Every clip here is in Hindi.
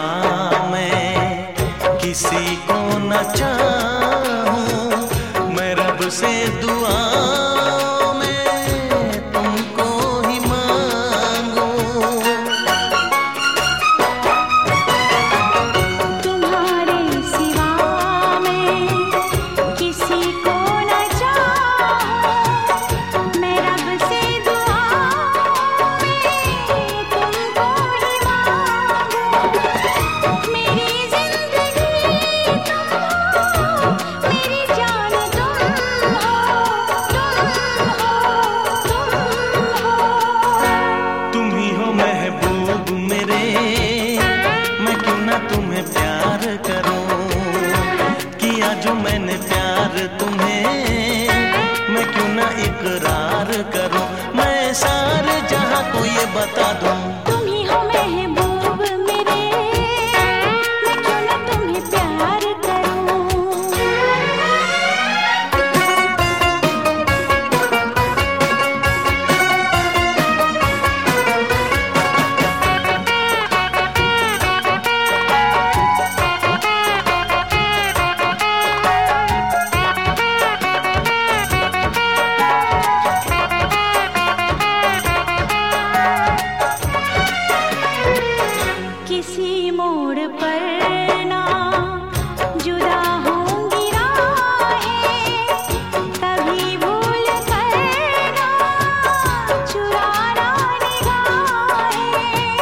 मैं किसी को न चाहूं, मैं रब से दुआ में तुमको ही मांगूं। तुम्हारे सिवा मैं किसी को न चाहूं, मैं रब से दुआ में तुमको ही मांगूं। मेरी जिंदगी तुम हो, मेरी जान तुम हो, तुम ही हो महबूब मेरे, मैं क्यों ना तुम्हें प्यार करूं। किया जो मैंने प्यार तुम्हें, मैं क्यों ना इकरार करूं। मैं सारे जहां को ये बता दूं, तुम ही हो महबूब मेरे, मैं क्यों ना तुम्हें प्यार करूं। किसी मोड़ पर ना जुदा होंगी राहें, कभी भूल कर ना चुराना निगाहें।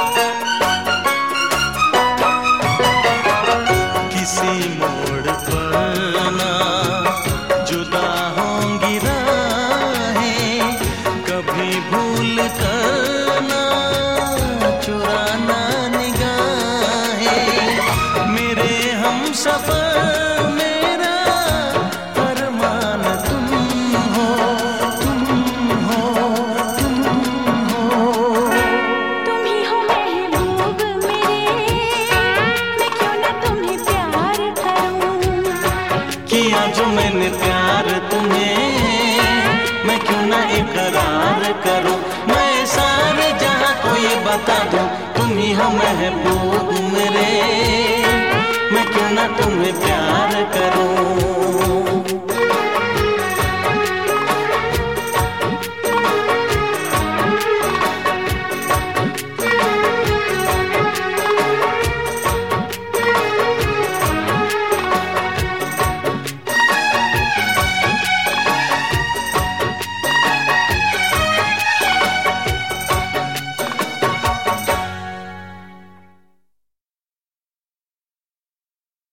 किसी मोड़ पर ना जुदा होंगी राहें, कभी भूल कर ना चुराना निगाहें। मेरे हम सफर मेरा अरमान तुम हो, तुम हो, तुम हो। तुम ही हो महबूब मेरे, मैं क्यों ना तुम्हें प्यार करूं। किया जो मैंने प्यार तुम्हें, मैं क्यों ना इकरार करूं। मैं सारे जहां को ये बता दूं, तुम ही हो महबूब मेरे, मैं क्यों ना तुम्हें प्यार करूं।